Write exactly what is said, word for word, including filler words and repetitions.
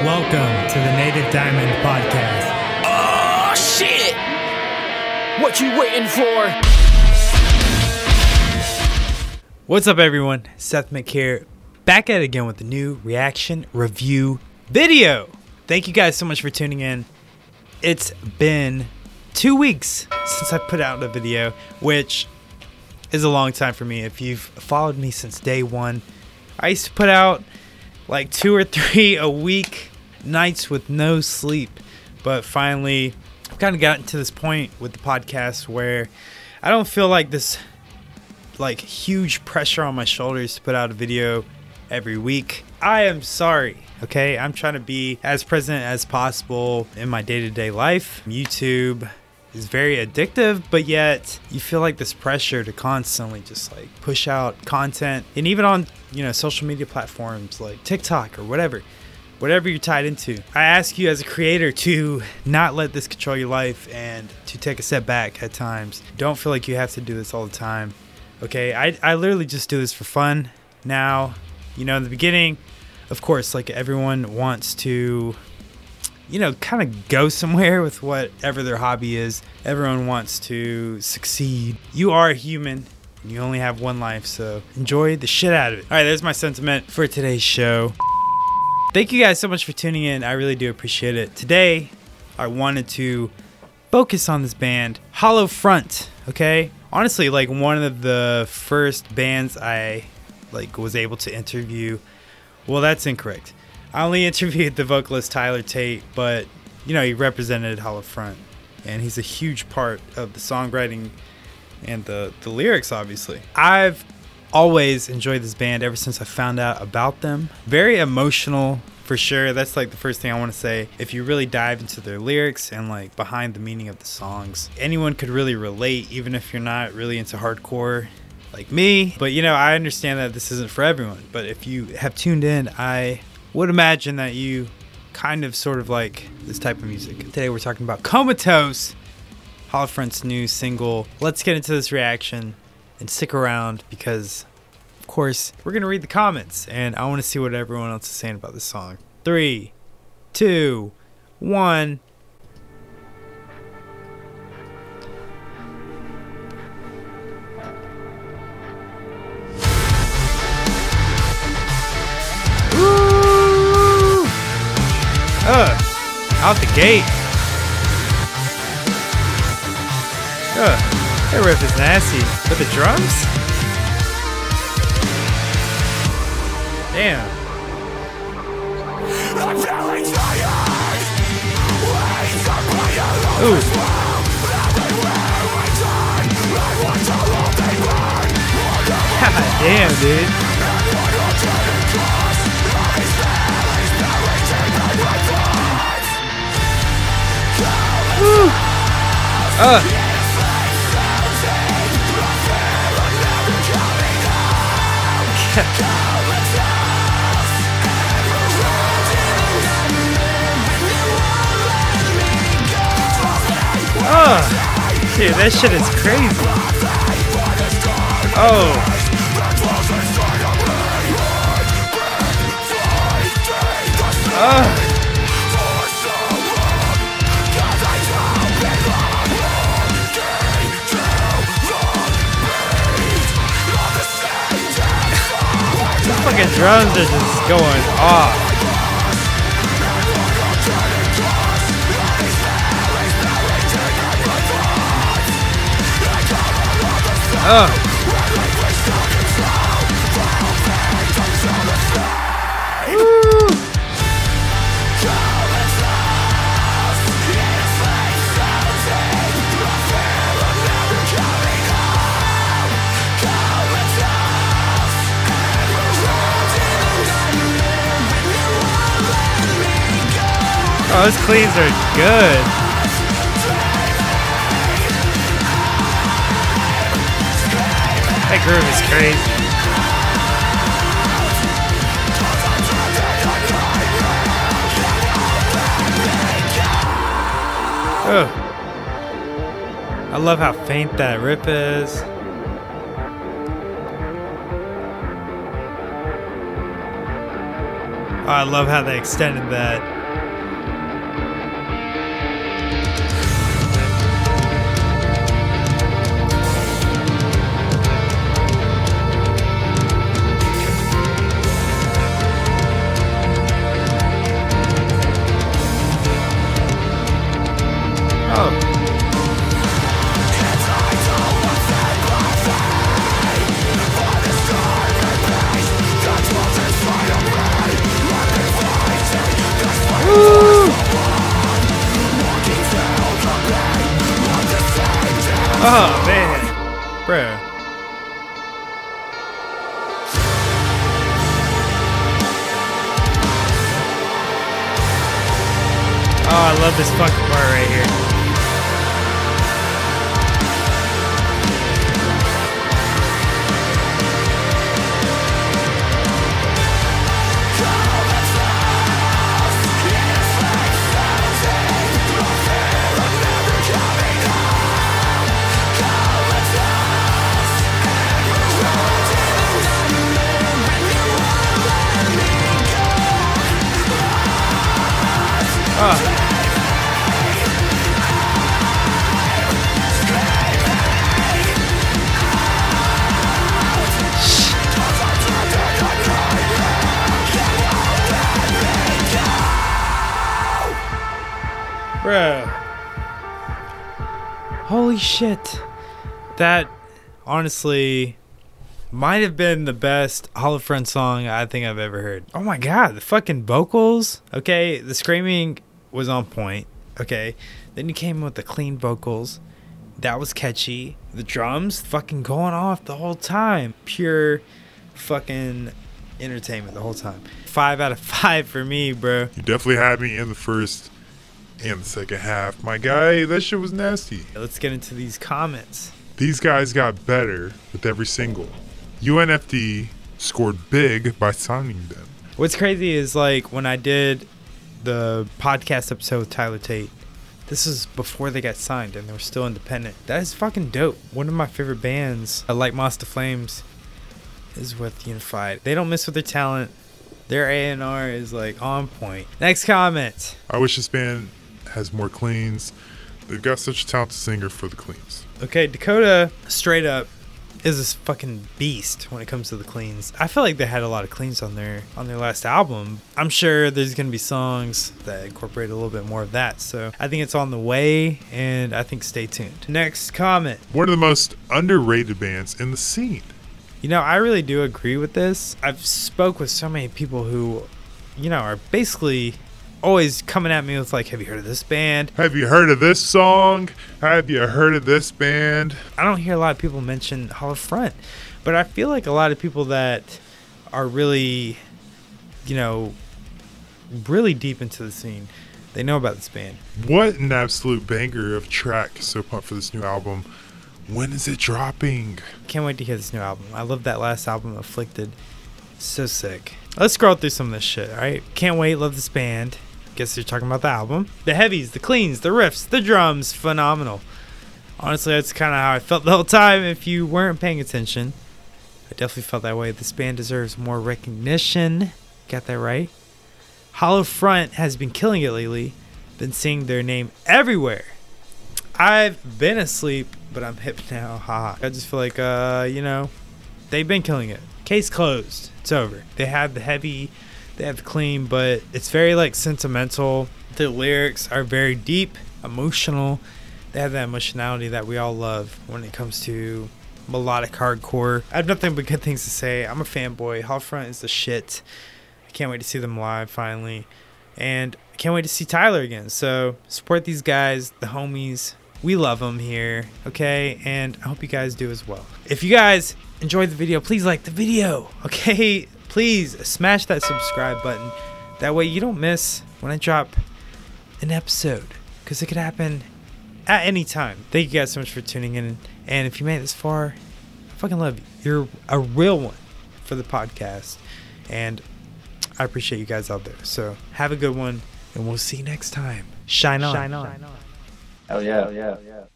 Welcome to the Native Diamond Podcast. Oh, shit! What you waiting for? What's up, everyone? Seth Mick here, back at it again with a new reaction review video. Thank you guys so much for tuning in. It's been two weeks since I put out a video, which is a long time for me. If you've followed me since day one, I used to put out like two or three a week, nights with no sleep. But finally, I've kind of gotten to this point with the podcast where I don't feel like this like huge pressure on my shoulders to put out a video every week. I am sorry, okay? I'm trying to be as present as possible in my day-to-day life. YouTube is very addictive, but yet you feel like this pressure to constantly just like push out content. And even on, you know, social media platforms like TikTok or whatever, whatever you're tied into. I ask you as a creator to not let this control your life and to take a step back at times. Don't feel like you have to do this all the time. Okay, I, I literally just do this for fun now. You know, in the beginning, of course, like everyone wants to, you know, kind of go somewhere with whatever their hobby is. Everyone wants to succeed. You are a human. You only have one life, so enjoy the shit out of it. All right, there's my sentiment for today's show. Thank you guys so much for tuning in. I really do appreciate it. Today, I wanted to focus on this band, Hollow Front, okay? Honestly, like one of the first bands I like was able to interview. Well, that's incorrect. I only interviewed the vocalist Tyler Tate, but you know, he represented Hollow Front, and he's a huge part of the songwriting and the, the lyrics, obviously. I've always enjoyed this band ever since I found out about them. Very emotional, for sure. That's like the first thing I want to say. If you really dive into their lyrics and like behind the meaning of the songs, anyone could really relate, even if you're not really into hardcore like me. But you know, I understand that this isn't for everyone, but if you have tuned in, I would imagine that you kind of sort of like this type of music. Today we're talking about Comatose, Hollow Front's new single. Let's get into this reaction and stick around because, of course, we're going to read the comments and I want to see what everyone else is saying about this song. Three, two, one. Ooh! Uh, out the gate. Uh. That riff is nasty. But the drums? Damn. Ooh. God damn, dude. Woo. Uh. Oh, dude, that shit is crazy. Oh. Oh. These fucking drums are just going off. Oh. Woo. Oh, those cleans are good. That groove is crazy. Oh. I love how faint that rip is. Oh, I love how they extended that. I love this fucking part right here. Oh. Bruh. Holy shit. That honestly might have been the best Holofront song I think I've ever heard. Oh my god, the fucking vocals. Okay, the screaming was on point. Okay, then you came with the clean vocals. That was catchy. The drums fucking going off the whole time. Pure fucking entertainment the whole time. Five out of five for me, bro. You definitely had me in the first and the second half. My guy, that shit was nasty. Let's get into these comments. These guys got better with every single. U N F D scored big by signing them. What's crazy is like when I did the podcast episode with Tyler Tate, this is before they got signed and they were still independent. That is fucking dope. One of my favorite bands, I like Moss to Flames, is with Unified. They don't miss with their talent. Their A and R is like on point. Next comment. I wish this band has more cleans. They've got such a talented singer for the cleans. Okay, Dakota straight up is this fucking beast when it comes to the cleans. I feel like they had a lot of cleans on their on their last album. I'm sure there's gonna be songs that incorporate a little bit more of that. So I think it's on the way, and I think stay tuned. Next comment. One of the most underrated bands in the scene. You know, I really do agree with this. I've spoke with so many people who, you know, are basically always coming at me with like, have you heard of this band? Have you heard of this song? Have you heard of this band? I don't hear a lot of people mention Holofront, but I feel like a lot of people that are really, you know, really deep into the scene, they know about this band. What an absolute banger of track. So pumped for this new album. When is it dropping? Can't wait to hear this new album. I love that last album, Afflicted. So sick. Let's scroll through some of this shit, alright? Can't wait, love this band. Guess you're talking about the album. The heavies, the cleans, the riffs, the drums, phenomenal. Honestly, that's kind of how I felt the whole time. If you weren't paying attention, I definitely felt that way. This band deserves more recognition. Got that right? Holofront has been killing it lately. Been seeing their name everywhere. I've been asleep, but I'm hip now. Haha. I just feel like, uh, you know, they've been killing it. Case closed. It's over. They have the heavy, they have the clean, but it's very like sentimental. The lyrics are very deep, emotional. They have that emotionality that we all love when it comes to melodic hardcore. I have nothing but good things to say. I'm a fanboy. Holofront is the shit. I can't wait to see them live finally. And I can't wait to see Tyler again. So support these guys, the homies. We love them here, okay? And I hope you guys do as well. If you guys enjoyed the video, please like the video, okay? Please smash that subscribe button. That way you don't miss when I drop an episode, because it could happen at any time. Thank you guys so much for tuning in. And if you made it this far, I fucking love you. You're a real one for the podcast. And I appreciate you guys out there. So have a good one, and we'll see you next time. Shine on. Shine on. Hell yeah. Hell yeah. Hell yeah.